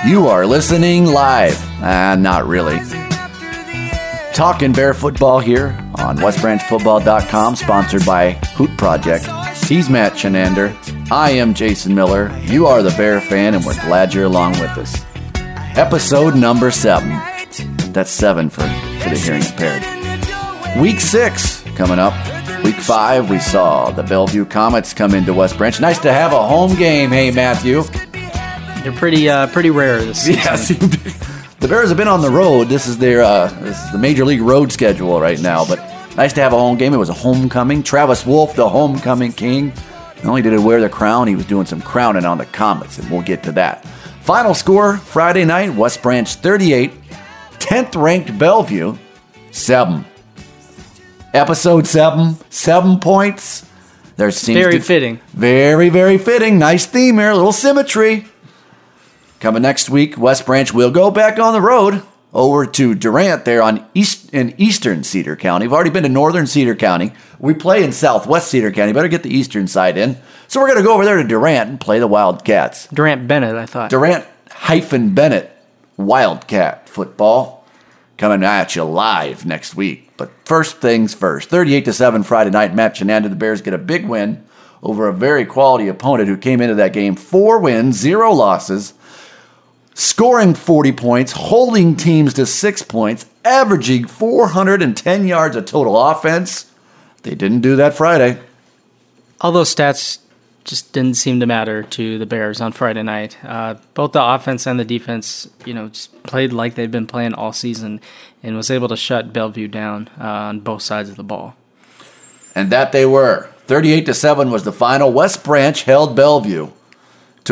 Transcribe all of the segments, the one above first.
You are listening live. Not really. Talking Bear football here on westbranchfootball.com, sponsored by Hoot Project. He's Matt Chenander. I am Jason Miller. You are the Bear fan, and we're glad you're along with us. Episode number 7. That's 7 for the hearing impaired. Week 6 coming up. Week 5, we saw the Bellevue Comets come into West Branch. Nice to have a home game, hey, Matthew. They're pretty rare this season. Yes, the Bears have been on the road. This is the Major League road schedule right now, but nice to have a home game. It was a homecoming. Travis Wolf, the homecoming king. Not only did he wear the crown, he was doing some crowning on the Comets, and we'll get to that. Final score, Friday night, West Branch 38, 10th-ranked Bellevue, 7. Episode 7, 7 points. There seems very fitting. Very, very fitting. Nice theme here, a little symmetry. Coming next week, West Branch will go back on the road over to Durant there in eastern Cedar County. We've already been to northern Cedar County. We play in southwest Cedar County. Better get the eastern side in. So we're going to go over there to Durant and play the Wildcats. Durant-Bennett, I thought. Durant-Bennett Wildcat football coming at you live next week. But first things first, 38-7 Friday night, Matt Chenander, the Bears get a big win over a very quality opponent who came into that game 4 wins, 0 losses, scoring 40 points, holding teams to 6 points, averaging 410 yards of total offense. They didn't do that Friday. All those stats just didn't seem to matter to the Bears on Friday night. Both the offense and the defense, just played like they've been playing all season and was able to shut Bellevue down on both sides of the ball. And that they were. 38-7 was the final. West Branch held Bellevue to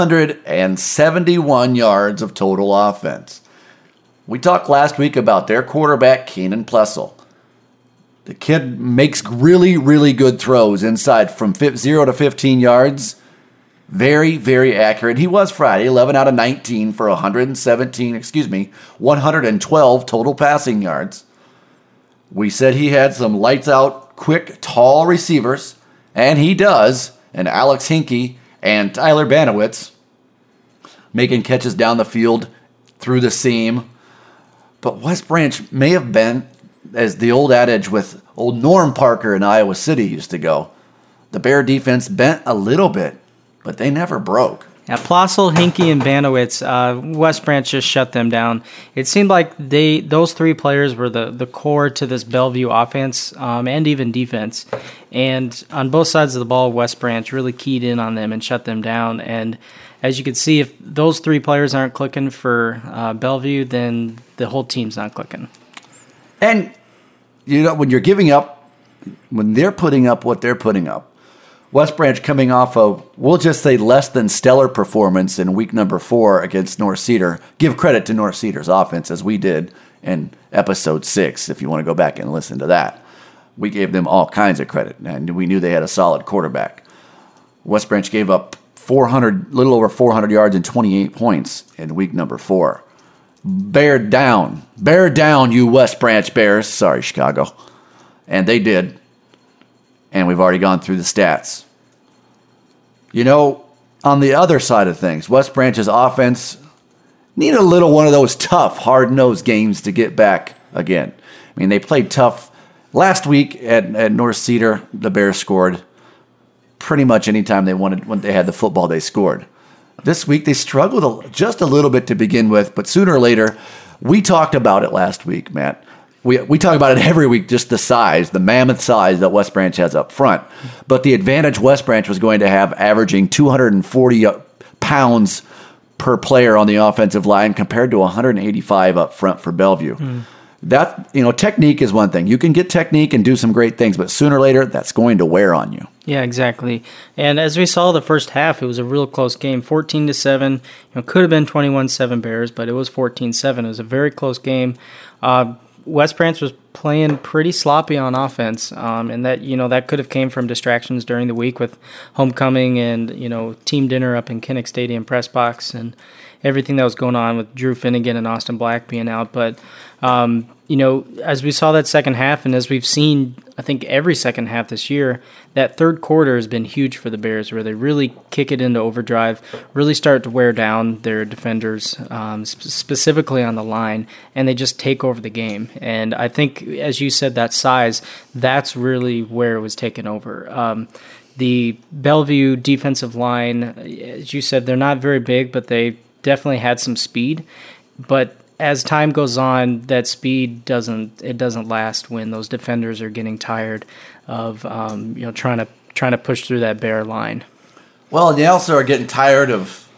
171 yards of total offense. We talked last week about their quarterback, Keenan Plessel. The kid makes really, really good throws inside from 0 to 15 yards. Very, very accurate. He was Friday, 11 out of 19 for 112 total passing yards. We said he had some lights-out, quick, tall receivers, and he does. And Alex Hinkey and Tyler Banowitz making catches down the field through the seam. But West Branch may have been, as the old adage with old Norm Parker in Iowa City used to go, the Bear defense bent a little bit, but they never broke. Yeah, Plossel, Hinkey, and Banowitz, West Branch just shut them down. It seemed like those 3 players were the core to this Bellevue offense and even defense. And on both sides of the ball, West Branch really keyed in on them and shut them down. And as you can see, if those 3 players aren't clicking for Bellevue, then the whole team's not clicking. And, when you're giving up, when they're putting up what they're putting up, West Branch coming off of, we'll just say, less than stellar performance in week number 4 against North Cedar. Give credit to North Cedar's offense, as we did in episode 6, if you want to go back and listen to that. We gave them all kinds of credit, and we knew they had a solid quarterback. West Branch gave up little over 400 yards and 28 points in week number 4. Bear down, you West Branch Bears. Sorry, Chicago. And they did. And we've already gone through the stats. On the other side of things, West Branch's offense needed a little one of those tough, hard-nosed games to get back again. I mean, they played tough. Last week at North Cedar, the Bears scored pretty much any time they wanted. When they had the football, they scored. This week, they struggled just a little bit to begin with, but sooner or later, we talked about it last week, Matt. We talk about it every week, just the mammoth size that West Branch has up front. But the advantage West Branch was going to have averaging 240 pounds per player on the offensive line compared to 185 up front for Bellevue. That, technique is one thing. You can get technique and do some great things, but sooner or later, that's going to wear on you. Yeah, exactly. And as we saw the first half, it was a real close game, 14-7. Could have been 21-7 Bears, but it was 14-7. It was a very close game. West Branch was playing pretty sloppy on offense, and that that could have came from distractions during the week with homecoming and team dinner up in Kinnick Stadium press box and everything that was going on with Drew Finnegan and Austin Black being out. But as we saw that second half, and as we've seen, I think every second half this year, that third quarter has been huge for the Bears, where they really kick it into overdrive, really start to wear down their defenders, specifically on the line, and they just take over the game. And I think, as you said, that size, that's really where it was taken over. The Bellevue defensive line, as you said, they're not very big, but they definitely had some speed. But as time goes on, that speed doesn't last when those defenders are getting tired of trying to push through that Bear line. Well, they also are getting tired of,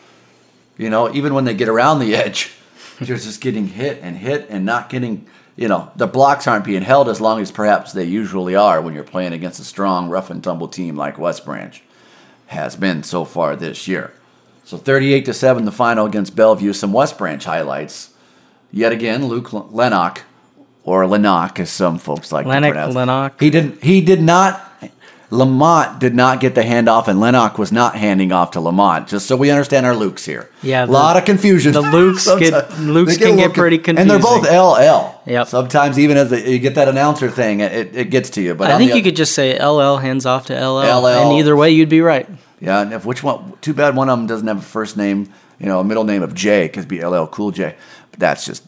even when they get around the edge, they're just getting hit and not getting, the blocks aren't being held as long as perhaps they usually are when you're playing against a strong, rough and tumble team like West Branch has been so far this year. So 38-7 the final against Bellevue. Some West Branch highlights. Yet again, Luke Lennox, or Lennox, as some folks like to pronounce. Lennox. He did not. Lamont did not get the handoff, and Lennox was not handing off to Lamont. Just so we understand our Lukes here. Yeah, a lot of confusion. The Lukes can get pretty confusing, and they're both LL. Yep. Sometimes even as you get that announcer thing, it gets to you. But I think you could just say LL hands off to LL, and either way you'd be right. Yeah, and which one? Too bad one of them doesn't have a first name, a middle name of J, because it'd be LL Cool J. But that's just,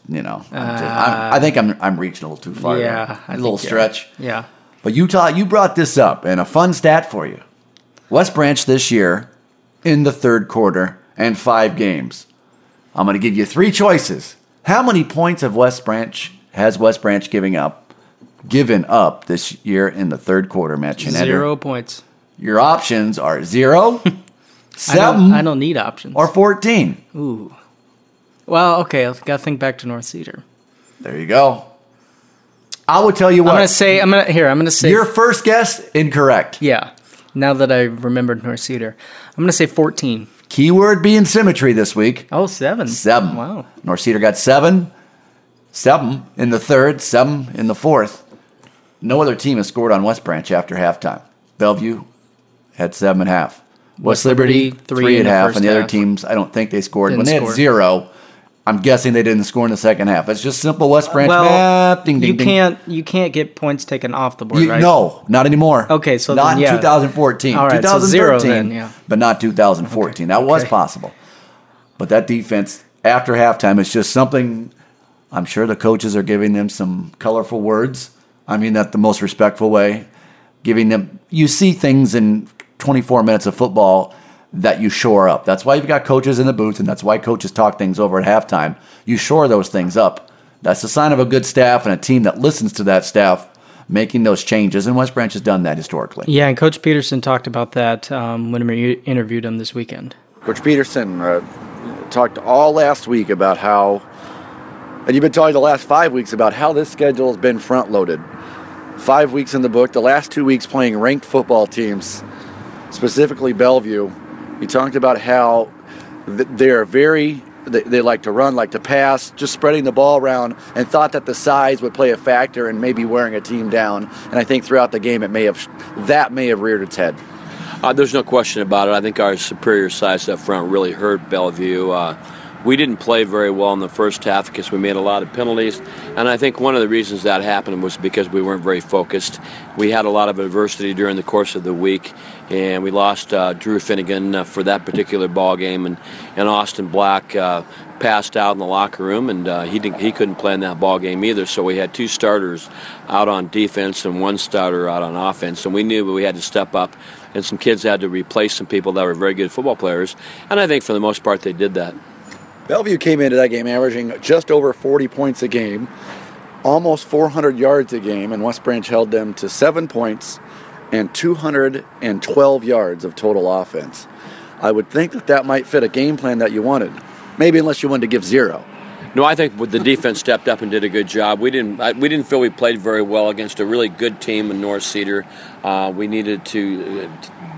I think I'm reaching a little too far. Yeah, a little stretch. Yeah. But you brought this up, and a fun stat for you. West Branch this year, in the third quarter, and 5 games. I'm going to give you 3 choices. How many points has West Branch given up this year in the third quarter, Matt Schneider? 0 points. Your options are 0, 7, I don't need options. Or 14. Ooh. Well, okay, I've got to think back to North Cedar. There you go. I will tell you what. I'm gonna say your first guess incorrect. Yeah. Now that I remembered North Cedar, I'm gonna say 14. Keyword being symmetry this week. Oh, 7. 7. Wow. North Cedar got 7. 7 in the third. 7 in the fourth. No other team has scored on West Branch after halftime. Bellevue had 7.5. West Liberty 3.5, and the other teams, I don't think they scored. When they had 0, I'm guessing they didn't score in the second half. It's just simple West Branch math. Ding, ding, ding. You can't get points taken off the board, right? No, not anymore. Okay, so not then, in 2014. All right, 2013, so 0 then, yeah. But not 2014. That was possible. But that defense after halftime is just something. I'm sure the coaches are giving them some colorful words. I mean that the most respectful way. Giving them, you see things in 24 minutes of football that you shore up. That's why you've got coaches in the booth, and that's why coaches talk things over at halftime. You shore those things up. That's a sign of a good staff and a team that listens to that staff making those changes, and West Branch has done that historically. Yeah, and Coach Peterson talked about that when we interviewed him this weekend. Coach Peterson talked all last week about how, and you've been talking the last 5 weeks about how this schedule has been front-loaded. 5 weeks in the book, the last 2 weeks playing ranked football teams, specifically Bellevue. He talked about how they're they like to run, like to pass, just spreading the ball around, and thought that the size would play a factor in maybe wearing a team down. And I think throughout the game, that may have reared its head. There's no question about it. I think our superior size up front really hurt Bellevue. We didn't play very well in the first half because we made a lot of penalties, and I think one of the reasons that happened was because we weren't very focused. We had a lot of adversity during the course of the week, and we lost Drew Finnegan for that particular ball game, and Austin Black passed out in the locker room, and he couldn't play in that ball game either. So we had 2 starters out on defense and 1 starter out on offense, and we knew we had to step up, and some kids had to replace some people that were very good football players, and I think for the most part they did that. Bellevue came into that game averaging just over 40 points a game, almost 400 yards a game, and West Branch held them to 7 points and 212 yards of total offense. I would think that might fit a game plan that you wanted, maybe unless you wanted to give 0. No, I think the defense stepped up and did a good job. We didn't feel we played very well against a really good team in North Cedar. We needed to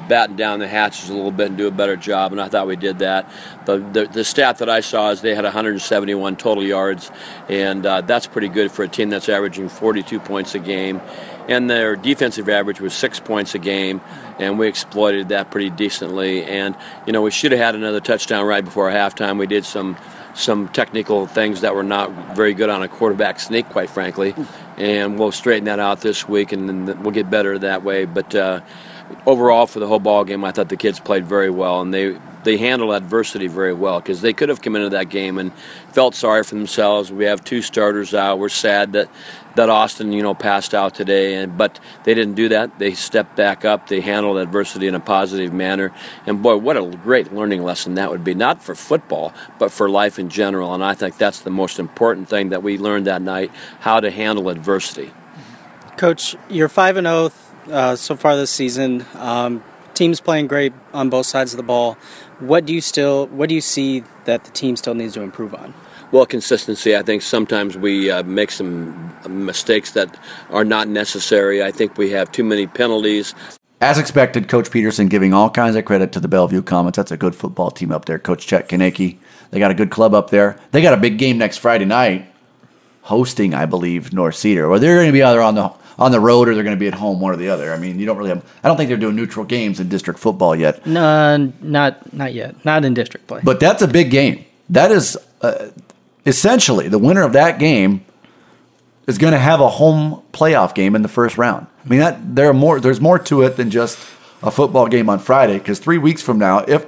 batten down the hatches a little bit and do a better job, and I thought we did that. The stat that I saw is they had 171 total yards, and that's pretty good for a team that's averaging 42 points a game. And their defensive average was 6 points a game, and we exploited that pretty decently. And, we should have had another touchdown right before halftime. We did some technical things that were not very good on a quarterback sneak, quite frankly. And we'll straighten that out this week, and then we'll get better that way. But overall, for the whole ball game, I thought the kids played very well, and they handled adversity very well, because they could have come into that game and felt sorry for themselves. We have 2 starters out. We're sad that Austin, passed out today, but they didn't do that. They stepped back up. They handled adversity in a positive manner. And boy, what a great learning lesson that would be, not for football, but for life in general. And I think that's the most important thing that we learned that night, how to handle adversity. Coach, you're 5-0 so far this season. Team's playing great on both sides of the ball. What do you see that the team still needs to improve on? Well, consistency. I think sometimes we make some mistakes that are not necessary. I think we have too many penalties. As expected, Coach Peterson giving all kinds of credit to the Bellevue Comets. That's a good football team up there. Coach Chet Kaneki. They got a good club up there. They got a big game next Friday night, hosting, I believe, North Cedar. Or they're going to be either on the road or they're going to be at home, one or the other. I mean, you don't really have. I don't think they're doing neutral games in district football yet. No, not yet. Not in district play. But that's a big game. That is essentially the winner of that game is going to have a home playoff game in the first round. I mean, there's more to it than just a football game on Friday, because 3 weeks from now, if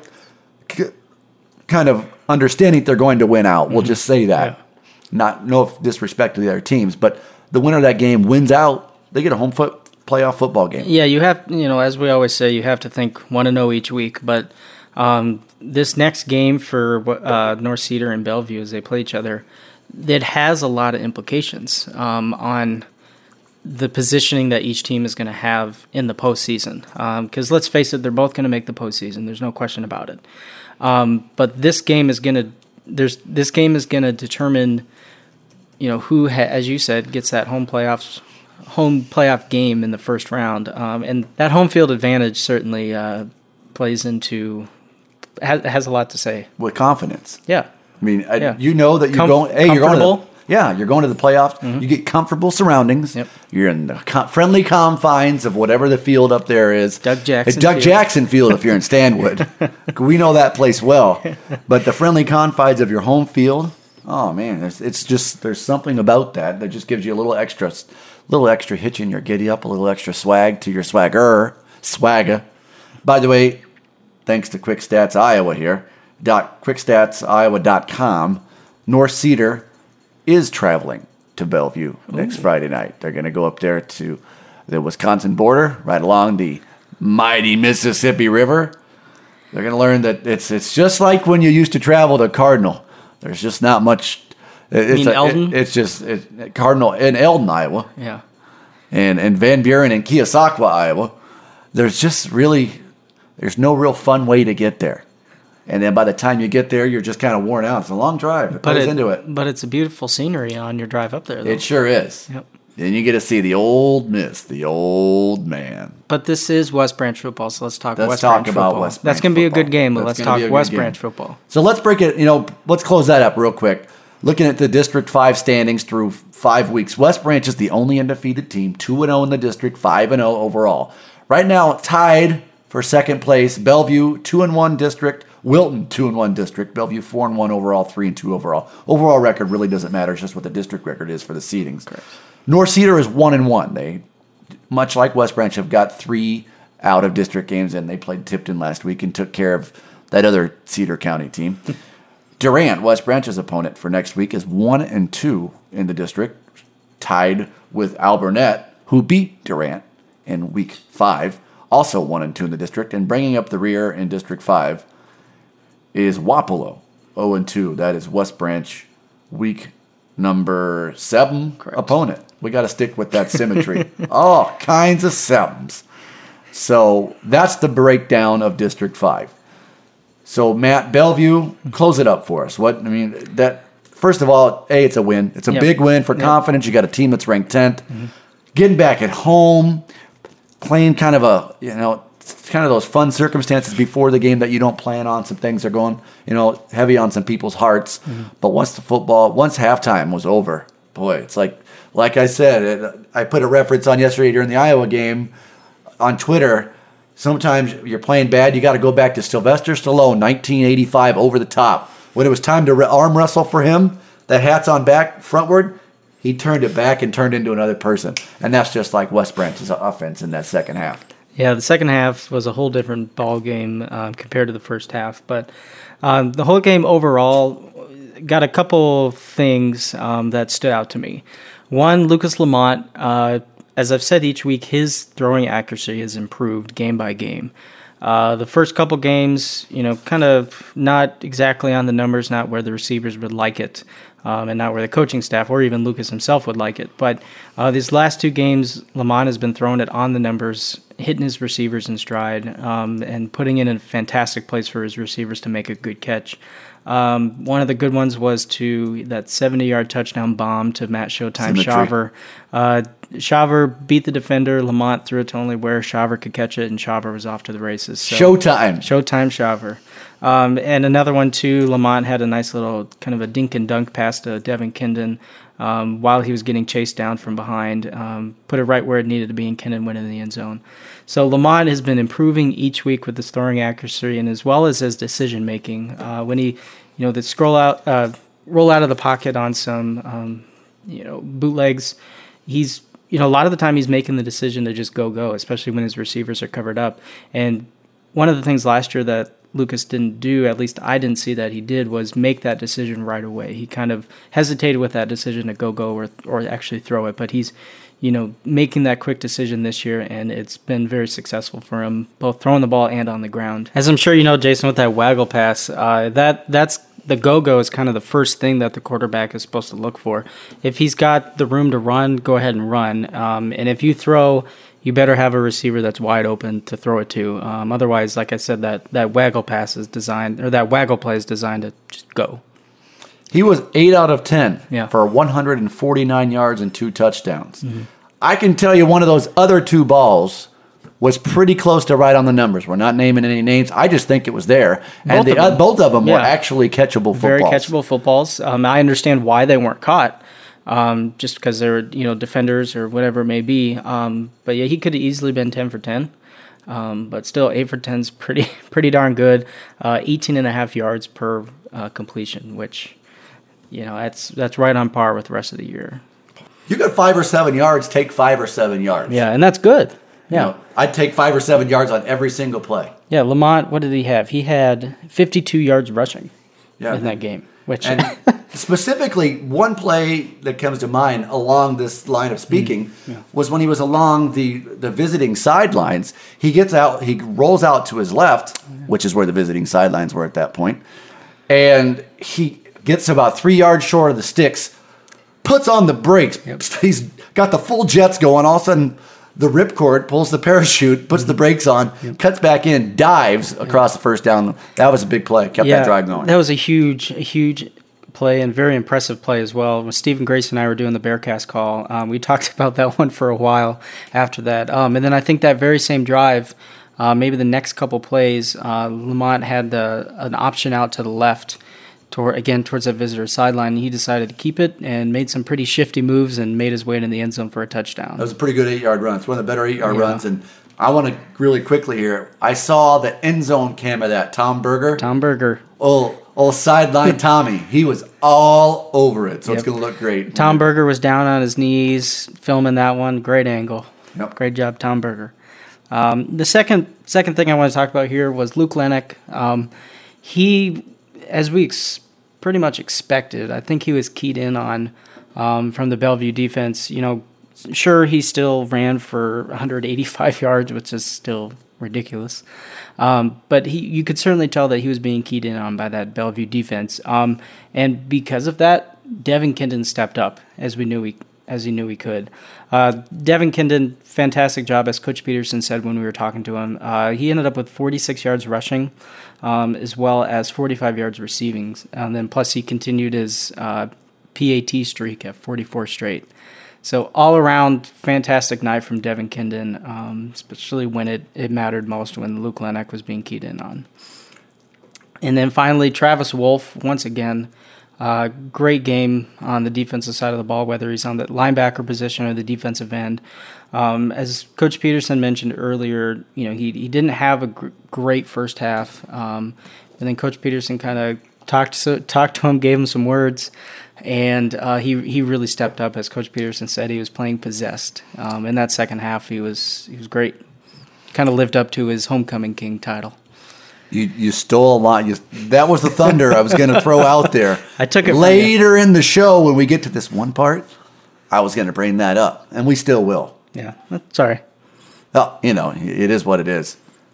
kind of understanding they're going to win out, we'll just say that. Yeah. No disrespect to the other teams, but the winner of that game wins out, they get a home playoff football game. Yeah, you have, as we always say, you have to think 1-0 each week, but this next game for North Cedar and Bellevue, as they play each other, it has a lot of implications on the positioning that each team is going to have in the postseason. Because let's face it, they're both going to make the postseason. There's no question about it. But this game is going to determine, who, as you said, gets that home playoff game in the first round. And that home field advantage certainly plays into. Has a lot to say. With confidence. Yeah. I mean, you know that you're going. Hey, you're going to the playoffs. Mm-hmm. You get comfortable surroundings. Yep. You're in the friendly confines of whatever the field up there is. Doug Jackson. Jackson Field if you're in Stanwood. We know that place well. But the friendly confines of your home field. Oh man, there's something about that just gives you a little extra hitch in your giddy up, a little extra swag to your swagger. By the way, thanks to Quick Stats Iowa here, quickstatsiowa.com, North Cedar is traveling to Bellevue next Friday night. They're going to go up there to the Wisconsin border, right along the mighty Mississippi River. They're going to learn that it's just like when you used to travel to Cardinal. There's just not much. Eldon? It's just Cardinal in Eldon, Iowa. Yeah. And Van Buren and Keosauqua, Iowa. There's no real fun way to get there. And then by the time you get there, you're just kind of worn out. It's a long drive. It plays into it. But it's a beautiful scenery on your drive up there, though. It sure is. Yep. And you get to see the old miss, the old man. But this is West Branch football, so let's talk West Branch about football. West Branch That's going to be a good game, but let's talk West Branch football. So let's break it, let's close that up real quick. Looking at the District 5 standings through 5 weeks, West Branch is the only undefeated team, 2-0 in the district, 5-0 overall. Right now, tied for second place, Bellevue, 2-1 district, Wilton, 2-1 district, Bellevue 4-1 overall, 3-2 overall. Overall record really doesn't matter. It's just what the district record is for the seedings. Correct. North Cedar is 1-1. They, much like West Branch, have got 3 out of district games, and they played Tipton last week and took care of that other Cedar County team. Durant, West Branch's opponent for next week, is 1-2 in the district, tied with Alburnett, who beat Durant in week 5, also 1-2 in the district, and bringing up the rear in District 5 is Wapello, 0-2. That is West Branch week number 7 opponent. We got to stick with that symmetry. All kinds of 7s. So that's the breakdown of District 5. So Matt, Bellevue, close it up for us. First of all, it's a win. It's a big win for confidence. You got a team that's ranked 10th. Mm-hmm. Getting back at home, playing kind of it's kind of those fun circumstances before the game that you don't plan on. Some things are going, heavy on some people's hearts. But once halftime was over, boy, it's like I said, I put a reference on yesterday during the Iowa game on Twitter. Sometimes you're playing bad, you got to go back to Sylvester Stallone, 1985, Over the Top. When it was time to arm wrestle for him, the hat's on back, frontward, he turned it back and turned into another person. And that's just like West Branch's offense in that second half. Yeah, the second half was a whole different ball game compared to the first half. But the whole game overall got a couple things that stood out to me. One, Lucas Lamont, as I've said each week, his throwing accuracy has improved game by game. The first couple games, kind of not exactly on the numbers, not where the receivers would like it, and not where the coaching staff or even Lucas himself would like it. But these last two games, Lamont has been throwing it on the numbers, hitting his receivers in stride, and putting in a fantastic place for his receivers to make a good catch. One of the good ones was to that 70-yard touchdown bomb to Matt Showtime Shaver. Shaver beat the defender. Lamont threw it to only where Shaver could catch it, and Shaver was off to the races. So, Showtime Shaver. And another one, too, Lamont had a nice little kind of a dink and dunk pass to Devin Kindon while he was getting chased down from behind. Put it right where it needed to be, and Kindon went in the end zone. So Lamont has been improving each week with his throwing accuracy and as well as his decision making. When he, the roll out of the pocket on some, bootlegs, he's, a lot of the time he's making the decision to just go, especially when his receivers are covered up. And one of the things last year that Lucas didn't do, at least I didn't see that he did, was make that decision right away. He kind of hesitated with that decision to go or actually throw it, but he's making that quick decision this year, and it's been very successful for him, both throwing the ball and on the ground. As I'm sure you know, Jason, with that waggle pass, that's the go-go is kind of the first thing that the quarterback is supposed to look for. If he's got the room to run, go ahead and run. And if you throw, you better have a receiver that's wide open to throw it to. Otherwise, like I said, that waggle pass is designed, or that waggle play is designed to just go. He was 8 out of 10 for 149 yards and 2 touchdowns. Mm-hmm. I can tell you one of those other 2 balls was pretty close to right on the numbers. We're not naming any names. I just think it was there. Both of them were actually catchable footballs. Very catchable footballs. I understand why they weren't caught, just because they were defenders or whatever it may be. But yeah, he could have easily been 10 for 10. But still, 8 for 10 is pretty darn good. 18.5 yards per completion, which... that's right on par with the rest of the year. You got 5 or 7 yards, take 5 or 7 yards. Yeah, and that's good. Yeah. I'd take 5 or 7 yards on every single play. Yeah, Lamont, what did he have? He had 52 yards rushing in that game. And specifically, one play that comes to mind along this line of speaking was when he was along the visiting sidelines. He gets out, he rolls out to his left, which is where the visiting sidelines were at that point, and he gets about 3 yards short of the sticks, puts on the brakes. Yep. He's got the full jets going. All of a sudden, the ripcord pulls the parachute, puts the brakes on, cuts back in, dives across the first down. That was a big play. Kept that drive going. That was a huge play and very impressive play as well. When Stephen Grace and I were doing the Bearcast call, we talked about that one for a while after that. And then I think that very same drive, maybe the next couple plays, Lamont had an option out to the left, towards that visitor sideline. He decided to keep it and made some pretty shifty moves and made his way into the end zone for a touchdown. That was a pretty good 8-yard run. It's one of the better 8-yard runs. And I want to really quickly here. I saw the end zone cam of that. Tom Berger. Old sideline Tommy. He was all over it, so it's going to look great. Tom Berger was down on his knees filming that one. Great angle. Yep. Great job, Tom Berger. The second thing I want to talk about here was Luke Lennox. He, as we pretty much expected, I think he was keyed in on from the Bellevue defense. Sure, he still ran for 185 yards, which is still ridiculous. But you could certainly tell that he was being keyed in on by that Bellevue defense. And because of that, Devin Kindon stepped up as he knew he could. Devin Kindon, fantastic job, as Coach Peterson said when we were talking to him. He ended up with 46 yards rushing, as well as 45 yards receiving. And then plus he continued his PAT streak at 44 straight. So all around, fantastic night from Devin Kindon, especially when it mattered most when Luke Lennox was being keyed in on. And then finally, Travis Wolf, once again, great game on the defensive side of the ball, whether he's on the linebacker position or the defensive end. As Coach Peterson mentioned earlier, he didn't have a great first half, and then Coach Peterson kind of talked to him, gave him some words, and he really stepped up. As Coach Peterson said, he was playing possessed. In that second half, he was great. Kind of lived up to his homecoming king title. You stole a lot. That was the thunder I was going to throw out there. I took it later in the show when we get to this one part. I was going to bring that up, and we still will. Yeah, sorry. Oh, it is what it is.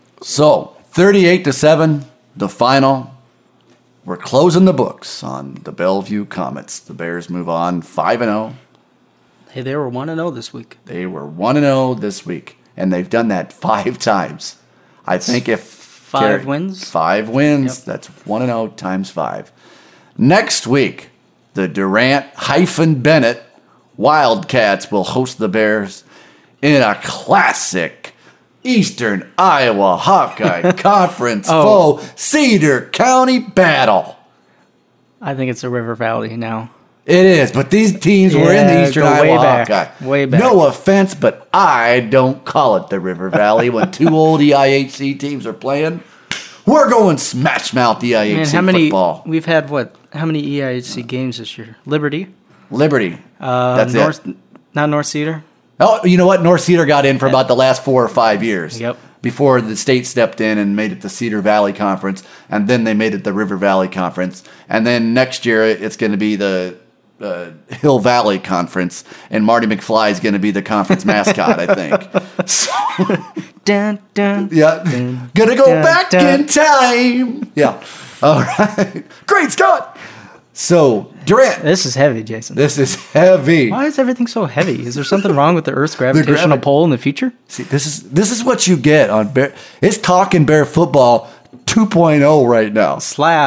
So 38-7, the final. We're closing the books on the Bellevue Comets. The Bears move on 5-0. Hey, they were 1-0 this week. They were 1-0 this week, and they've done that 5 times. I think if 5 wins. 5 wins. Yep. That's 1-0 times 5. Next week, the Durant-Bennett Wildcats will host the Bears in a classic Eastern Iowa Hawkeye Conference foe Cedar County battle. I think it's the River Valley now. It is, but these teams were in the Eastern Iowa Hawkeye. Way back. No offense, but I don't call it the River Valley when 2 old EIHC teams are playing. We're going smash mouth EIHC football. We've had how many EIHC games this year? Liberty. That's it. Not North Cedar. Oh, you know what? North Cedar got in for about the last 4 or 5 years. Yep. Before the state stepped in and made it the Cedar Valley Conference, and then they made it the River Valley Conference. And then next year it's going to be the Hill Valley Conference, and Marty McFly is going to be the conference mascot, I think. So, dun, dun, yeah. Dun, Gonna go dun, back dun. in time. Yeah. All right. Great Scott. So, Durant. This is heavy, Jason. This is heavy. Why is everything so heavy? Is there something wrong with the Earth's gravitational pull in the future? See, this is what you get on Bear. It's Talking Bear Football 2.0 right now.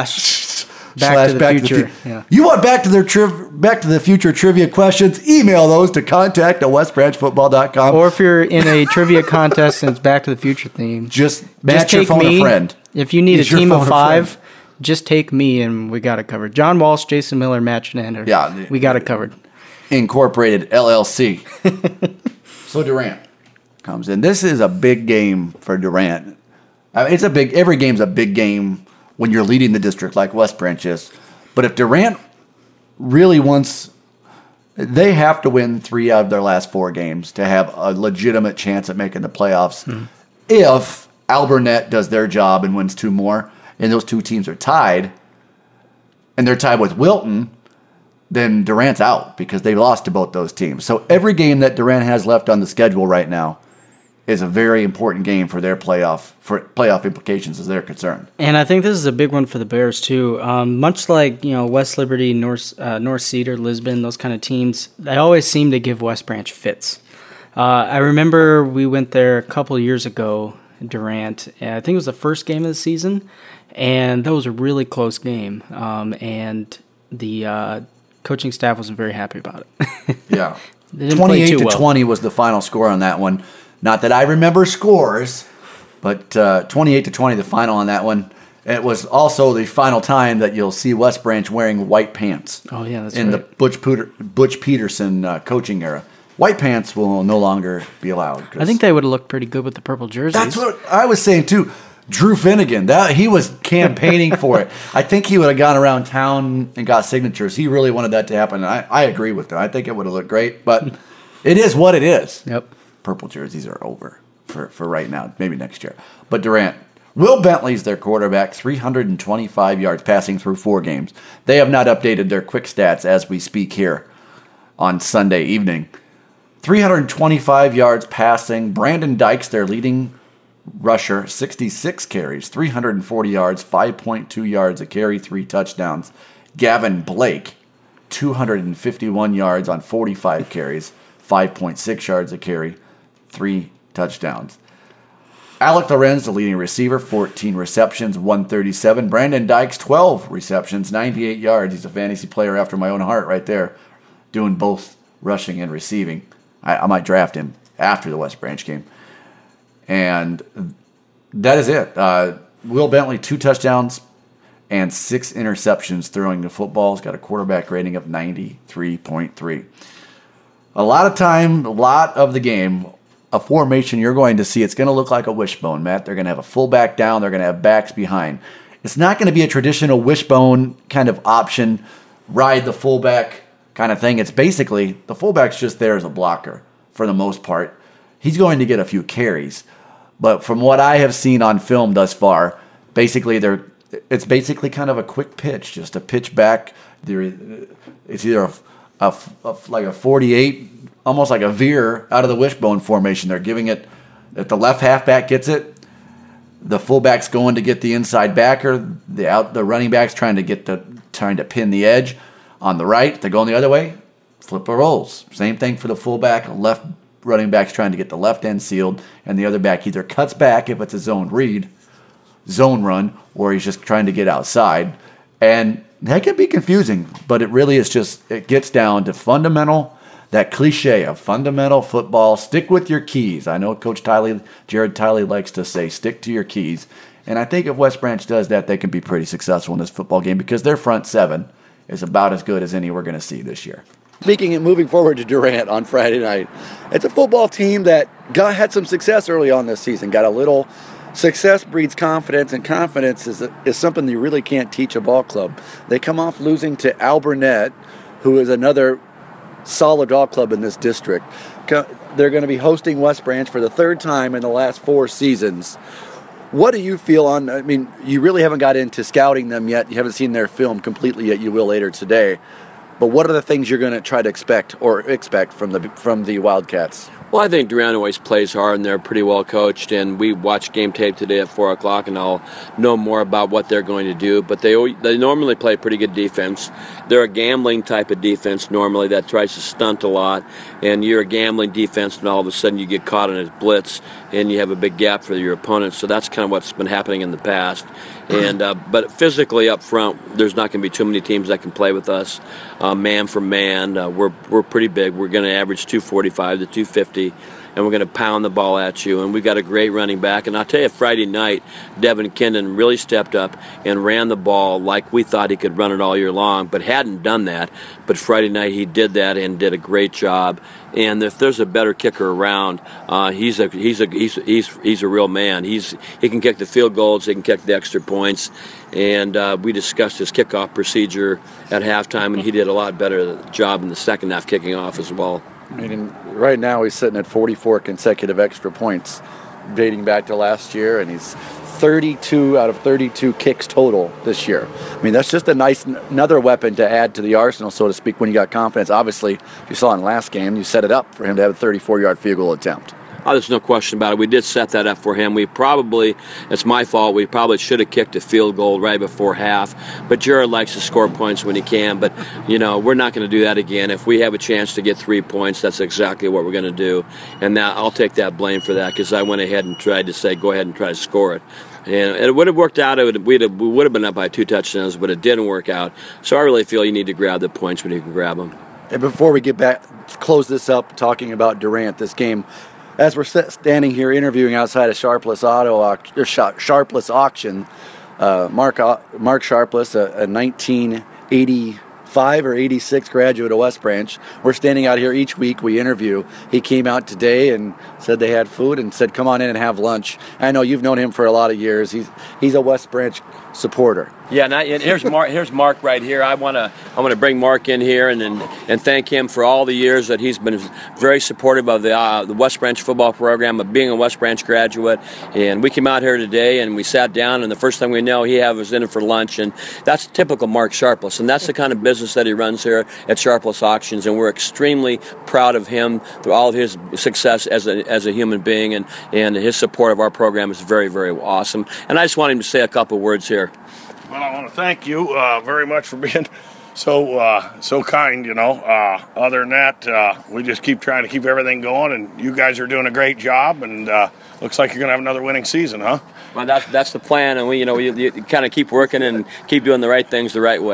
Back to the Future. Yeah. You want Back to the Future trivia questions? Email those to contact@westbranchfootball.com. Or if you're in a trivia contest and it's Back to the Future theme, just your phone me. A friend. If you need Use a team your of phone a 5, just take me and we got it covered. John Walsh, Jason Miller, Matt Shenander. Yeah. We got it covered. Incorporated LLC. So Durant comes in. This is a big game for Durant. I mean, every game's a big game when you're leading the district like West Branch is. But if Durant really wants, they have to win 3 out of their last 4 games to have a legitimate chance at making the playoffs. If Alburnett does their job and wins 2 more, and those 2 teams are tied, and they're tied with Wilton, then Durant's out because they lost to both those teams. So every game that Durant has left on the schedule right now is a very important game for their playoff implications as they're concerned. And I think this is a big one for the Bears too. Much like West Liberty, North Cedar, Lisbon, those kind of teams, they always seem to give West Branch fits. I remember we went there a couple of years ago, Durant. And I think it was the first game of the season, and that was a really close game. And the coaching staff wasn't very happy about it. Yeah, 28-20 was the final score on that one. Not that I remember scores, but 28-20 the final on that one. It was also the final time that you'll see West Branch wearing white pants. Oh yeah, that's in right. the Butch Peterson coaching era. White pants will no longer be allowed. I think they would have looked pretty good with the purple jerseys. That's what I was saying too. Drew Finnegan, he was campaigning for it. I think he would have gone around town and got signatures. He really wanted that to happen. And I agree with him. I think it would have looked great, but it is what it is. Yep. Purple jerseys are over for right now, maybe next year. But Durant, Will Bentley's their quarterback, 325 yards passing through 4 games. They have not updated their quick stats as we speak here on Sunday evening. 325 yards passing. Brandon Dykes, their leading rusher, 66 carries, 340 yards, 5.2 yards a carry, 3 touchdowns. Gavin Blake, 251 yards on 45 carries, 5.6 yards a carry, 3 touchdowns. Alec Lorenz, the leading receiver, 14 receptions, 137. Brandon Dykes, 12 receptions, 98 yards. He's a fantasy player after my own heart right there, doing both rushing and receiving. I might draft him after the West Branch game. And that is it. Will Bentley, 2 touchdowns and 6 interceptions throwing the football. He's got a quarterback rating of 93.3. A lot of the game, a formation you're going to see, it's going to look like a wishbone, Matt. They're going to have a fullback down. They're going to have backs behind. It's not going to be a traditional wishbone kind of option, ride the fullback kind of thing. It's basically the fullback's just there as a blocker for the most part. He's going to get a few carries. But from what I have seen on film thus far, it's basically kind of a quick pitch, just a pitch back. It's either like a 48, almost like a veer out of the wishbone formation. They're giving it, if the left halfback gets it, the fullback's going to get the inside backer. The running back's trying to pin the edge. On the right, they're going the other way. Flipper rolls. Same thing for the fullback. Left running back's trying to get the left end sealed, and the other back either cuts back if it's a zone run, or he's just trying to get outside. And that can be confusing, but it really is it gets down to that cliche of fundamental football. Stick with your keys. I know Coach Jared Tiley likes to say, stick to your keys. And I think if West Branch does that, they can be pretty successful in this football game because their front seven is about as good as any we're going to see this year. Speaking and moving forward to Durant on Friday night, it's a football team that had some success early on this season. Got a little success breeds confidence, and confidence is something that you really can't teach a ball club. They come off losing to Alburnett, who is another solid ball club in this district. They're going to be hosting West Branch for the 3rd time in the last 4 seasons. What do you feel you really haven't got into scouting them yet. You haven't seen their film completely yet. You will later today. But what are the things you're going to try to expect from the Wildcats? Well, I think Durant always plays hard, and they're pretty well coached. And we watched game tape today at 4 o'clock, and I'll know more about what they're going to do. But they normally play pretty good defense. They're a gambling type of defense normally that tries to stunt a lot. And you're a gambling defense, and all of a sudden you get caught in a blitz, and you have a big gap for your opponent. So that's kind of what's been happening in the past. And but physically up front, there's not going to be too many teams that can play with us, man for man. We're pretty big. We're going to average 245 to 250, and we're going to pound the ball at you. And we've got a great running back. And I'll tell you, Friday night, Devin Kindon really stepped up and ran the ball like we thought he could run it all year long, but hadn't done that. But Friday night he did that and did a great job. And if there's a better kicker around, he's a real man. He can kick the field goals, he can kick the extra points, and we discussed his kickoff procedure at halftime, and he did a lot better job in the second half kicking off as well. Right now he's sitting at 44 consecutive extra points, dating back to last year, and he's 32 out of 32 kicks total this year. That's just another weapon to add to the arsenal, so to speak, when you got confidence. Obviously, you saw in last game, you set it up for him to have a 34-yard field goal attempt. Oh, there's no question about it. We did set that up for him. It's my fault. We probably should have kicked a field goal right before half. But Jared likes to score points when he can. But, we're not going to do that again. If we have a chance to get 3 points, that's exactly what we're going to do. And now I'll take that blame for that because I went ahead and tried to say, go ahead and try to score it. And it would have worked out. We would have been up by 2 touchdowns, but it didn't work out. So I really feel you need to grab the points when you can grab them. And before we get back, close this up, talking about Durant, this game, as we're standing here interviewing outside of Sharpless Auction, Mark Sharpless, a 1985 or 86 graduate of West Branch. We're standing out here each week. We interview. He came out today and said they had food and said, come on in and have lunch. I know you've known him for a lot of years. He's a West Branch supporter. Yeah, and here's Mark. Here's Mark right here. I want to bring Mark in here and thank him for all the years that he's been very supportive of the West Branch football program, of being a West Branch graduate. And we came out here today and we sat down, and the first thing we know, he was in it for lunch, and that's typical Mark Sharpless, and that's the kind of business that he runs here at Sharpless Auctions, and we're extremely proud of him through all of his success as a human being, and his support of our program is very, very awesome. And I just want him to say a couple words here. Well, I want to thank you very much for being so kind, Other than that, we just keep trying to keep everything going, and you guys are doing a great job, and looks like you're going to have another winning season, huh? Well, that's the plan, and we kind of keep working and keep doing the right things the right way.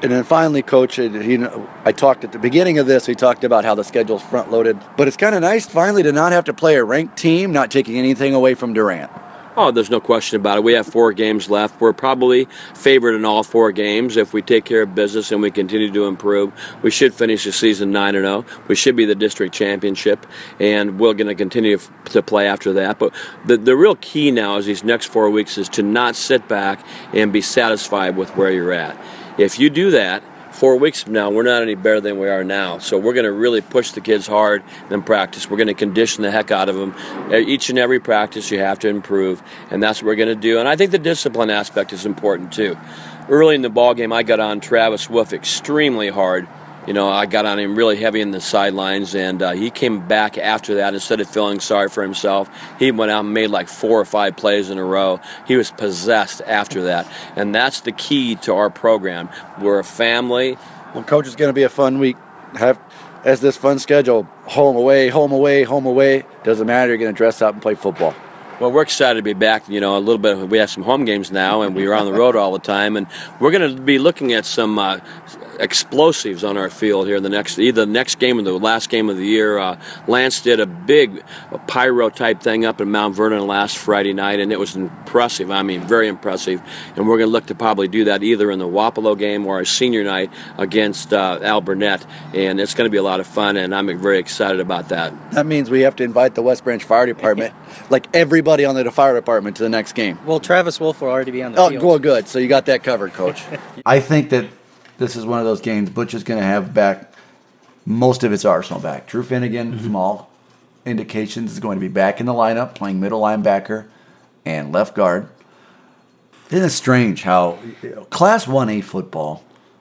And then finally, Coach, I talked at the beginning of this, we talked about how the schedule's front-loaded. But it's kind of nice finally to not have to play a ranked team, not taking anything away from Durant. Oh, there's no question about it. We have 4 games left. We're probably favored in all 4 games. If we take care of business and we continue to improve, we should finish the season 9-0. We should be the district championship, and we're going to continue to play after that. But the real key now is these next 4 weeks is to not sit back and be satisfied with where you're at. If you do that, 4 weeks from now, we're not any better than we are now. So we're going to really push the kids hard in practice. We're going to condition the heck out of them. Each and every practice you have to improve, and that's what we're going to do. And I think the discipline aspect is important too. Early in the ball game, I got on Travis Wolf extremely hard. I got on him really heavy in the sidelines, and he came back after that. Instead of feeling sorry for himself, he went out and made like 4 or 5 plays in a row. He was possessed after that, and that's the key to our program. We're a family. Well, Coach, it's going to be a fun week. As this fun schedule, home, away, home, away, home, away. Doesn't matter. You're going to dress up and play football. Well, we're excited to be back, a little bit. We have some home games now, and we were on the road all the time. And we're going to be looking at some explosives on our field here either the next game or the last game of the year. Lance did a big pyro type thing up in Mount Vernon last Friday night, and it was impressive. I mean, very impressive. And we're going to look to probably do that either in the Wapello game or our senior night against Al Burnett. And it's going to be a lot of fun, and I'm very excited about that. That means we have to invite the West Branch Fire Department, like everybody on the fire department, to the next game. Well, Travis Wolf will already be on the field. Oh, well, good. So you got that covered, Coach. I think that this is one of those games Butch is going to have back most of its arsenal back. Drew Finnegan, from all indications, is going to be back in the lineup, playing middle linebacker and left guard. Isn't it strange how Class 1A football,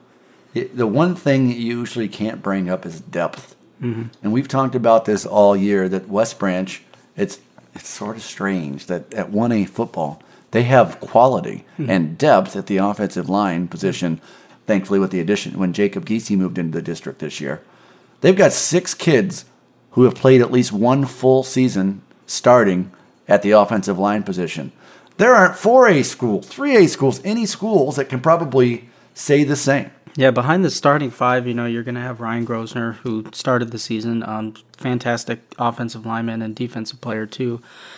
the one thing you usually can't bring up is depth. Mm-hmm. And we've talked about this all year, that West Branch, it's sort of strange that at 1A football, they have quality and depth at the offensive line position. Thankfully, with the addition, when Jacob Giese moved into the district this year, they've got 6 kids who have played at least one full season starting at the offensive line position. There aren't 4A schools, 3A schools, any schools that can probably say the same. Yeah, behind the starting 5, you're going to have Ryan Grosner, who started the season, fantastic offensive lineman and defensive player too.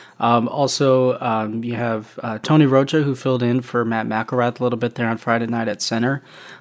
Also, you have Tony Rocha, who filled in for Matt McElrath a little bit there on Friday night at center.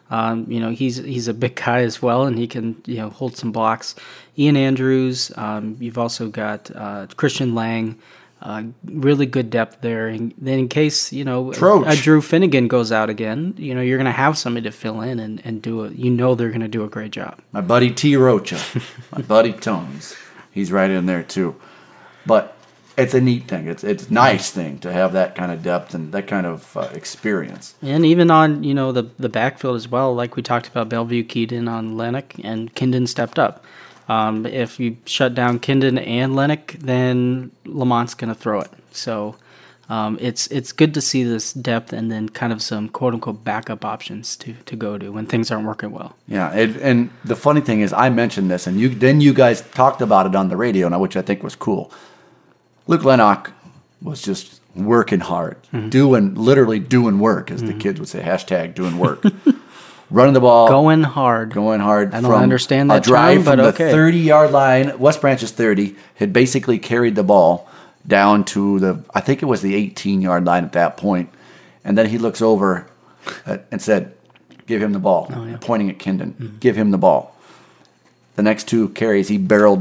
He's a big guy as well, and he can hold some blocks. Ian Andrews. You've also got Christian Lang. Really good depth there. And then in case Drew Finnegan goes out again, you're going to have somebody to fill in and do it. They're going to do a great job. My buddy T. Rocha, my buddy Tony's, he's right in there too. But it's a neat thing. It's a nice thing to have that kind of depth and that kind of experience. And even on the backfield as well, like we talked about, Bellevue keyed in on Lennox and Kindon stepped up. If you shut down Kindon and Lennox, then Lamont's going to throw it. So it's good to see this depth and then kind of some quote-unquote backup options to go to when things aren't working well. Yeah, and the funny thing is I mentioned this, and you guys talked about it on the radio, which I think was cool. Luke Lennox was just working hard, literally doing work, as the kids would say, hashtag doing work. Running the ball. Going hard. I don't understand that drive term, but from okay. The 30-yard line, West Branch's 30, had basically carried the ball down to I think it was the 18-yard line at that point. And then he looks over and said, give him the ball, pointing at Kindon. Give him the ball. The next 2 carries, he barreled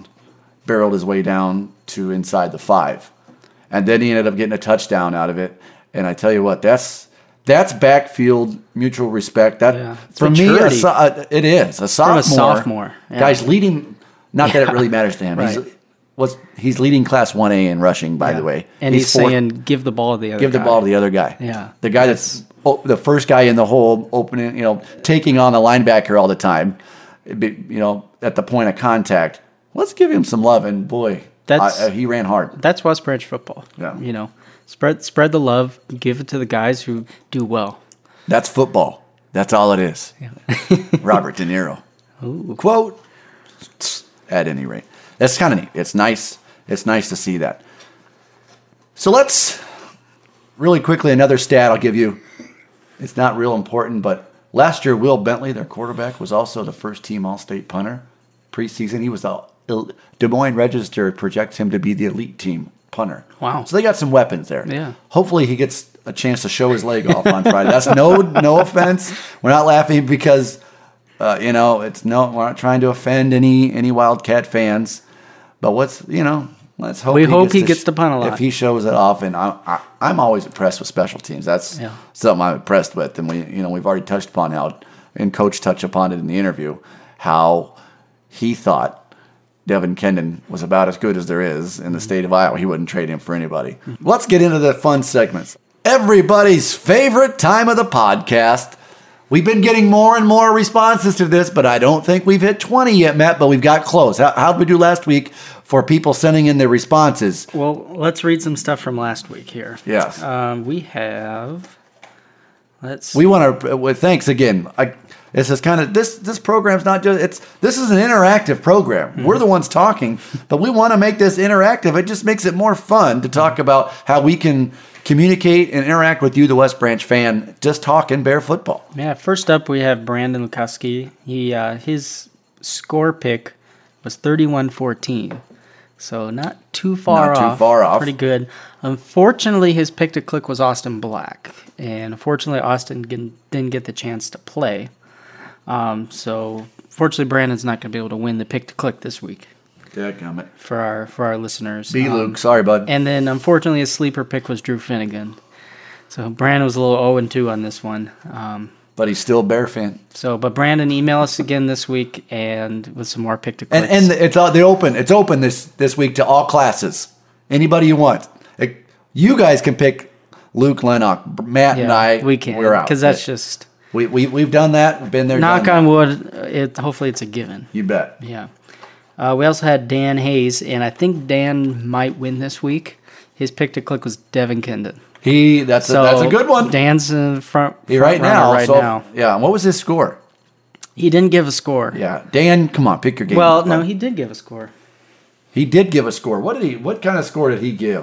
his way down to inside the 5. And then he ended up getting a touchdown out of it. And I tell you what, that's backfield mutual respect. For me, it is. A sophomore. Guys leading, not that it really matters to him. Right. He's leading Class 1A in rushing, by the way. And he's saying, give the ball to the other guy. Give the ball to the other guy. Yeah. The guy that's the first guy in the hole, opening, taking on the linebacker all the time, at the point of contact. Let's give him some love, and boy, he ran hard. That's West Branch football. Yeah. Spread the love, give it to the guys who do well. That's football. That's all it is. Yeah. Robert De Niro. Ooh. Quote, at any rate. That's kind of neat. It's nice. It's nice to see that. So let's, really quickly, another stat I'll give you. It's not real important, but Last year, Will Bentley, their quarterback, was also the first-team All-State punter preseason. He was Des Moines Register projects him to be the elite team punter. Wow. So they got some weapons there. Yeah. Hopefully he gets a chance to show his leg off on Friday. That's no offense. We're not laughing because we're not trying to offend any Wildcat fans. But let's hope he gets to punt a lot. If he shows it off, and I'm always impressed with special teams. That's something I'm impressed with, and we've already touched upon how, and Coach touched upon it in the interview, how he thought Devin Kendon was about as good as there is in the state of Iowa. He wouldn't trade him for anybody. Let's get into the fun segments. Everybody's favorite time of the podcast. We've been getting more and more responses to this, but I don't think we've hit 20 yet, Matt, but we've got close. How did we do last week for people sending in their responses? Well, let's read some stuff from last week here. Yes. We have... We want to... thanks again. This is kind of... This program's not just... This is an interactive program. Mm-hmm. We're the ones talking, but we want to make this interactive. It just makes it more fun to talk about how we can communicate and interact with you, the West Branch fan, just talking Bear football. Yeah, first up we have Brandon Lukoski. His score pick was 31-14. So not too far off. Pretty good. Unfortunately, his pick to click was Austin Black. And unfortunately, Austin didn't get the chance to play. So fortunately, Brandon's not going to be able to win the pick to click this week. Dadgummit. For our listeners. Luke. Sorry, bud. And then, unfortunately, his sleeper pick was Drew Finnegan. So Brandon was a little 0-2 on this one. But he's still a Bear fan. But Brandon, email us again this week and with some more pick to clicks. And it's open. It's open this week to all classes. Anybody you want. You guys can pick Luke Lennox. Matt and I. We can. We're out. Because that's just... We've done that. We've been there. Knock on wood. Hopefully it's a given. You bet. Yeah. We also had Dan Hayes, and I think Dan might win this week. His pick to click was Devin Kendon. That's a good one. Dan's in front right now. now. Yeah. What was his score? He didn't give a score. Yeah. Dan, come on, pick your game. Well, no, he did give a score. He did give a score. What kind of score did he give?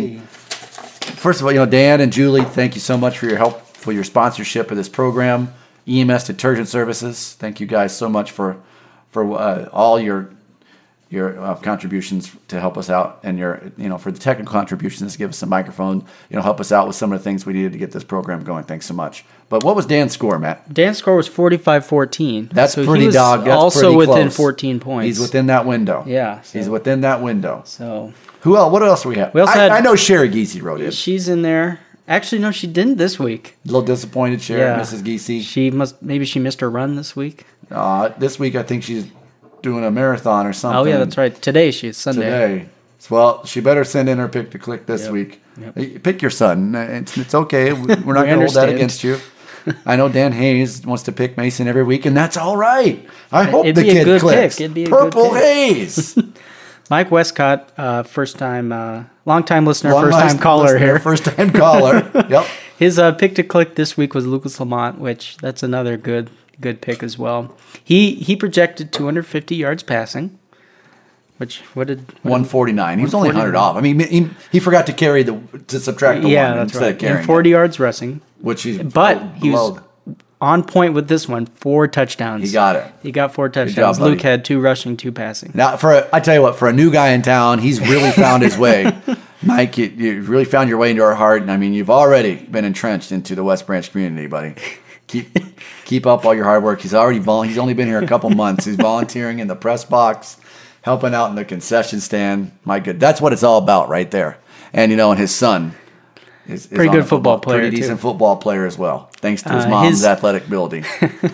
First of all, Dan and Julie, thank you so much for your help, for your sponsorship of this program. EMS Detergent Services, thank you guys so much for all your contributions to help us out, and for the technical contributions to give us a microphone, help us out with some of the things we needed to get this program going. Thanks so much. But what was Dan's score, Matt? Dan's score was 45-14. That's so pretty dog. That's also pretty within close. 14 points. He's within that window. Yeah. He's within that window. So who else? What else do we have? We also I know Sherry Giese wrote in. She's in there. Actually, no, she didn't this week. A little disappointed, Sherry, Mrs. Giese. Maybe she missed her run this week. This week I think she's doing a marathon or something. Oh, yeah, that's right. She's Sunday. Today. Well, she better send in her pick to click this week. Yep. Pick your son. It's okay. We're not going to hold that against you. I know Dan Hayes wants to pick Mason every week, and that's all right. I hope the kid clicks. It'd be a Purple good pick. Hayes. Mike Westcott, long-time listener, first-time caller here. First-time caller. Yep. His pick to click this week was Lucas Lamont, which that's another good pick as well. He projected 250 yards passing, which what did 149. He was only 100 off. I mean, he forgot to carry to subtract the one that's instead right. of carrying And 40 yards rushing. Which he was on point with this one. 4 touchdowns. He got it. He got 4 touchdowns. Job, Luke had 2 rushing, 2 passing. Now, I tell you what, for a new guy in town, he's really found his way. Mike, you really found your way into our heart, and I mean, you've already been entrenched into the West Branch community, buddy. Keep up all your hard work. He's only been here a couple months. He's volunteering in the press box, helping out in the concession stand. My good, that's what it's all about, right there. And and his son is pretty good football player, pretty decent football player as well, thanks to his mom's athletic ability.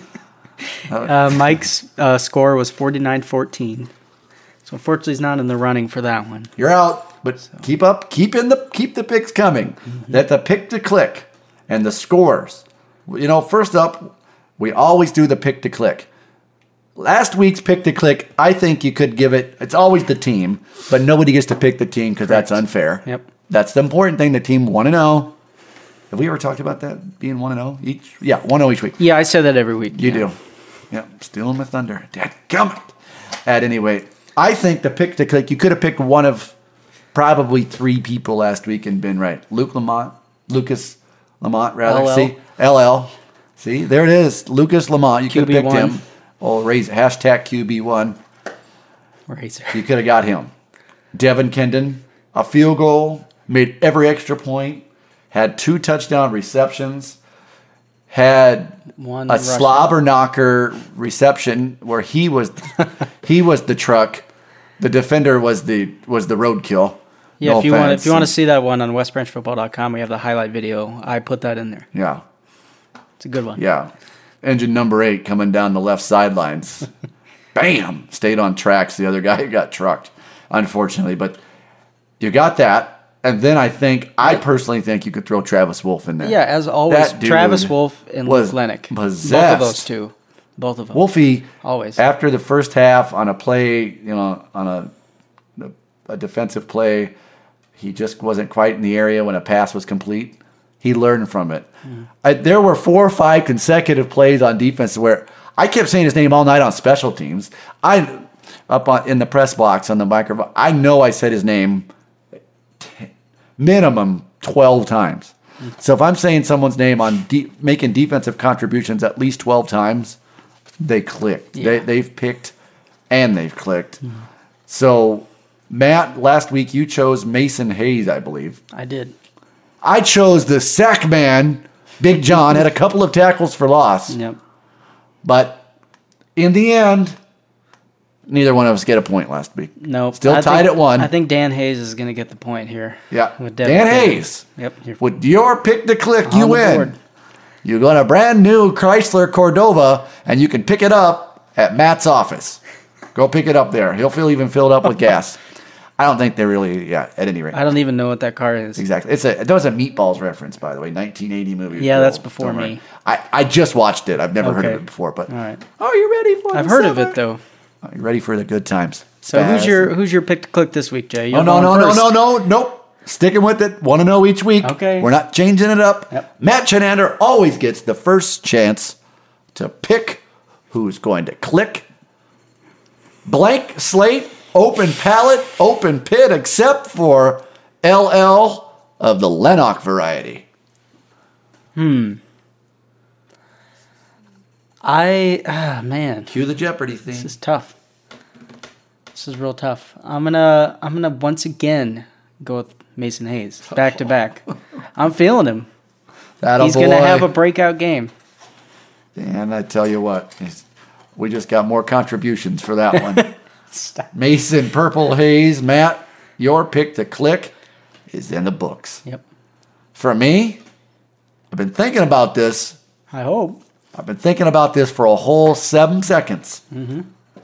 Mike's score was 49-14. So unfortunately, he's not in the running for that one. You're out, but keep the picks coming. Mm-hmm. That the pick to click and the scores. First up, we always do the pick to click. Last week's pick to click, I think you could give it. It's always the team, but nobody gets to pick the team because that's unfair. Yep. That's the important thing. The team 1-0. Have we ever talked about that being 1-0 each? Yeah, 1-0 each week. Yeah, I say that every week. You do. Yeah, stealing my thunder. Dadgummit. At any rate, I think the pick to click, you could have picked one of probably 3 people last week and been right. Lucas Lamont, rather. LL. See, LL. See, there it is. Lucas Lamont. You could have picked QB1. him. Oh, raise hashtag QB1. Razor. You could have got him. Devin Kendon, a field goal, made every extra point, had 2 touchdown receptions, had One a rushing. slobber knocker reception where he was the truck, the defender was the roadkill. Yeah, No if you offense. want to see that one on westbranchfootball.com, we have the highlight video. I put that in there. Yeah, It's a good one. yeah. Engine number 8 coming down the left sidelines. Bam! Stayed on tracks. The other guy got trucked, unfortunately. But you got that. And then I personally think you could throw Travis Wolf in there. Yeah, as always, That dude Travis Wolf and was Luke Lennox. possessed. Both of those two. Both of them. Wolfie, Always. after the first half on a play, on a defensive play, he just wasn't quite in the area when a pass was complete. He learned from it. There were 4 or 5 consecutive plays on defense where I kept saying his name all night on special teams. In the press box on the microphone, I know I said his name minimum 12 times. So if I'm saying someone's name on making defensive contributions at least 12 times, they clicked. Yeah. They've picked and they've clicked. So, Matt, last week you chose Mason Hayes, I believe. I did. I chose the sack man, Big John, had a couple of tackles for loss. Yep. But in the end, neither one of us get a point last week. Nope. Still tied at 1. I think Dan Hayes is going to get the point here. Yeah. With Devin Dan Kendon. Hayes. Yep. With your pick to click, On you the win. board. You got a brand new Chrysler Cordova, and you can pick it up at Matt's office. Go pick it up there. He'll feel it up with gas. I don't think they really, at any rate. I don't even know what that car is. Exactly. That was a Meatballs reference, by the way, 1980 movie. Yeah, that's before Don't worry. me. I just watched it. I've never heard of Okay. it before, but All right. are you ready for I've the heard of summer? it though. Are you ready for the good times? So Spaz. who's your pick to click this week, Jay? You're Oh, no, going first. nope. Sticking with it. Want to know each week. Okay. We're not changing it up. Yep. Matt Chenander always gets the first chance to pick who's going to click. Blank slate, open palette, open pit, except for LL of the Lennox variety. Man. Cue the Jeopardy theme. This is tough. This is real tough. I'm gonna once again go with Mason Hayes back to back. I'm feeling him. He's gonna have a breakout game. And I tell you what, we just got more contributions for that one. Stop. Mason Purple Hayes, Matt, your pick to click is in the books. Yep. For me, I've been thinking about this. I hope. I've been thinking about this for a whole 7 seconds. Mm-hmm.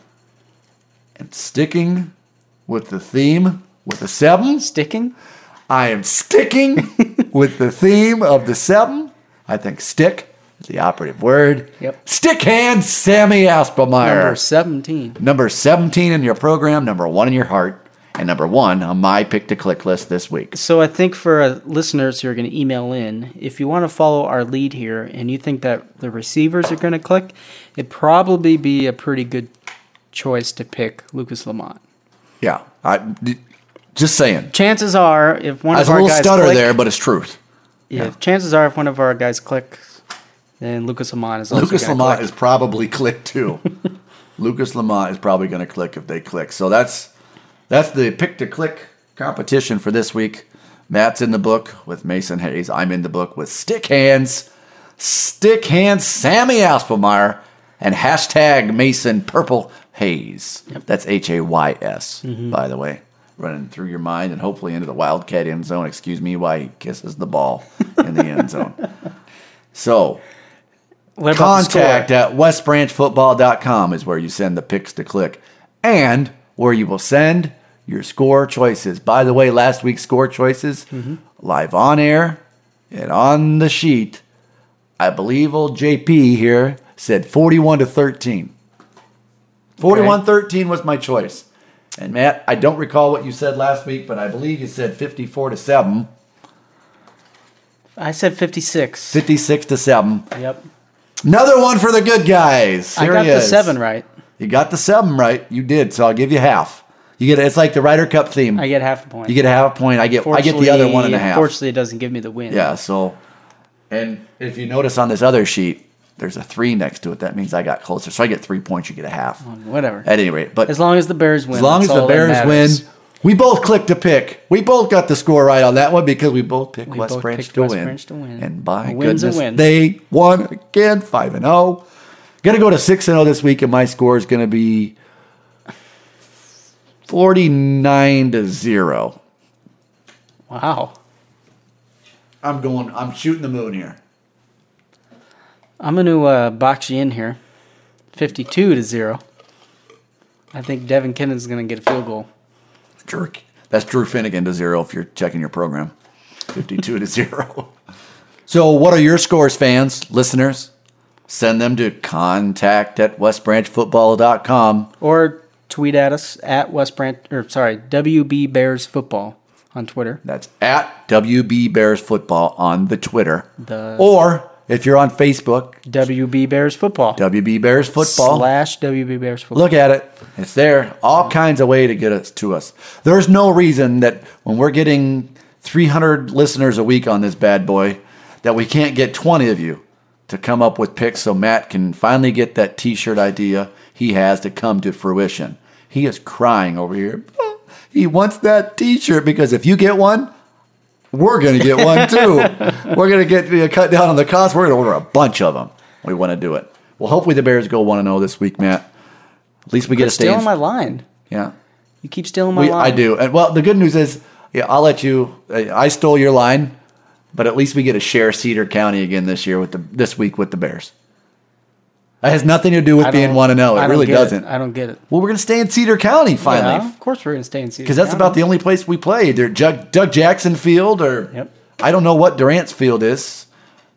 And sticking with the theme with the 7. Sticking? I am sticking with the theme of the 7. I think stick is the operative word. Yep. Stick hand Sammy Aspelmeyer. Number 17. Number 17 in your program, number 1 in your heart, and number 1 on my pick to click list this week. So I think for listeners who are going to email in, if you want to follow our lead here and you think that the receivers are going to click, it'd probably be a pretty good choice to pick Lucas Lamont. Yeah, just saying. Chances are, if one I of was a our little guys stutter click, there, but it's truth. yeah, chances are if one of our guys clicks, then Lucas Lamont is also Lucas gonna Lamont click. is probably clicked too. Lucas Lamont is probably going to click if they click. So that's the pick to click competition for this week. Matt's in the book with Mason Hayes. I'm in the book with Stick Hands Sammy Aspelmeyer, and hashtag Mason Purple Hayes. Yep. That's Hays, by the way, running through your mind and hopefully into the Wildcat end zone. Excuse me, why he kisses the ball in the end zone. So What about the contact score? at westbranchfootball.com is where you send the picks to click and where you will send your score choices. By the way, last week's score choices, live on air and on the sheet, I believe old JP here said 41-13. 41-13 was my choice. And Matt, I don't recall what you said last week, but I believe you said 54-7. I said 56. 56-7. Yep. Another one for the good guys. I Here got he the is. 7 right. You got the 7 right. You did, so I'll give you half. You get it's like the Ryder Cup theme. I get half a point. You get a half a point. I get the other 1.5. Unfortunately, it doesn't give me the win. Yeah. So, and if you notice on this other sheet, there's a 3 next to it. That means I got closer. So I get 3 points. You get a half. Whatever. At any rate. But as long as the Bears win. As long as the Bears win. We both clicked a pick. We both got the score right on that one because we both picked West Branch to win. And by goodness, they won again, 5-0. Going to go to 6-0 this week, and my score is going to be 49-0. Wow. I'm shooting the moon here. I'm going to box you in here. 52-0. I think Devin Kinnon's going to get a field goal. Jerk. That's Drew Finnegan to 0 if you're checking your program. 52-0. So what are your scores, fans, listeners? Send them to contact@westbranchfootball.com. Or tweet at us at WB Bears Football on Twitter. That's at WB Bears Football on the Twitter. Or if you're on Facebook, WB Bears Football. WB Bears Football. /WB Bears Football. Look at it. It's there. All kinds of way to get us to us. There's no reason that when we're getting 300 listeners a week on this bad boy, that we can't get 20 of you to come up with picks so Matt can finally get that T-shirt idea he has to come to fruition. He is crying over here. He wants that T-shirt because if you get one, we're going to get one too. We're going to get cut down on the cost. We're going to order a bunch of them. We want to do it. Well, hopefully the Bears go 1-0 this week, Matt. At least we get a stay. Stealing my line. Yeah. You keep stealing my line. I do. And well, the good news is, I'll let you. I stole your line, but at least we get to share Cedar County again this week with the Bears. That has nothing to do with being 1-0. It really doesn't. I don't get it. Well, we're going to stay in Cedar County finally. Yeah, of course we're going to stay in Cedar County. Because that's about the only place we play. Either Doug Jackson Field or I don't know what Durant's Field is.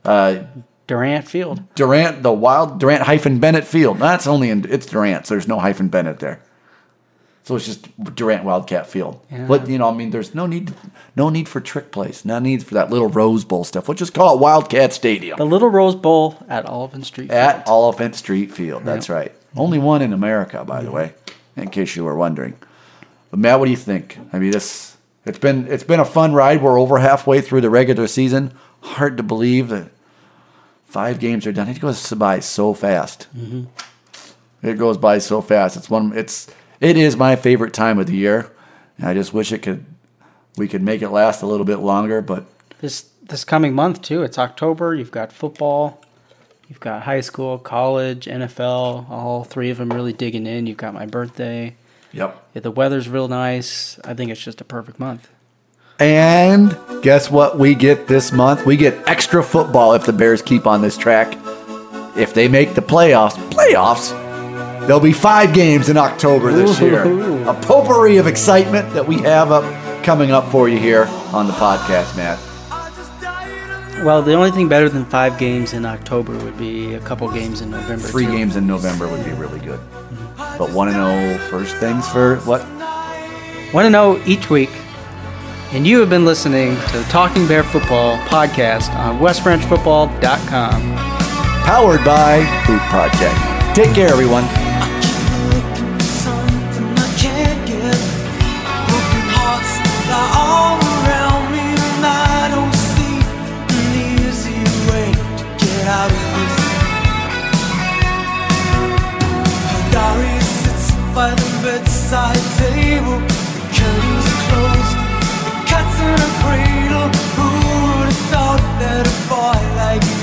Durant Field. Durant Bennett Field. That's it's Durant's. There's no hyphen Bennett there. So it's just Durant Wildcat Field. Yeah. But there's no need for trick plays. No need for that little Rose Bowl stuff. We'll just call it Wildcat Stadium. The little Rose Bowl at Oliphant Street Field. At Oliphant Street Field. That's right. Only one in America, by the way, in case you were wondering. But Matt, what do you think? I mean, it's been a fun ride. We're over halfway through the regular season. Hard to believe that 5 games are done. It goes by so fast. Mm-hmm. It goes by so fast. It is my favorite time of the year. And I just wish we could make it last a little bit longer. But this coming month too, it's October. You've got football, you've got high school, college, NFL. All 3 of them really digging in. You've got my birthday. Yep. If the weather's real nice, I think it's just a perfect month. And guess what we get this month? We get extra football if the Bears keep on this track. If they make the playoffs, there'll be 5 games in October this year. A potpourri of excitement that we have coming up for you here on the podcast, Matt. Well, the only thing better than 5 games in October would be a couple games in November. 3 games in November would be really good. But 1-0 first things for what? 1-0 each week. And you have been listening to the Talking Bear Football podcast on westbranchfootball.com. Powered by Food Project. Take care, everyone. By the bedside table, the curtains are closed, the cat's in a cradle. Who would have thought that a boy like you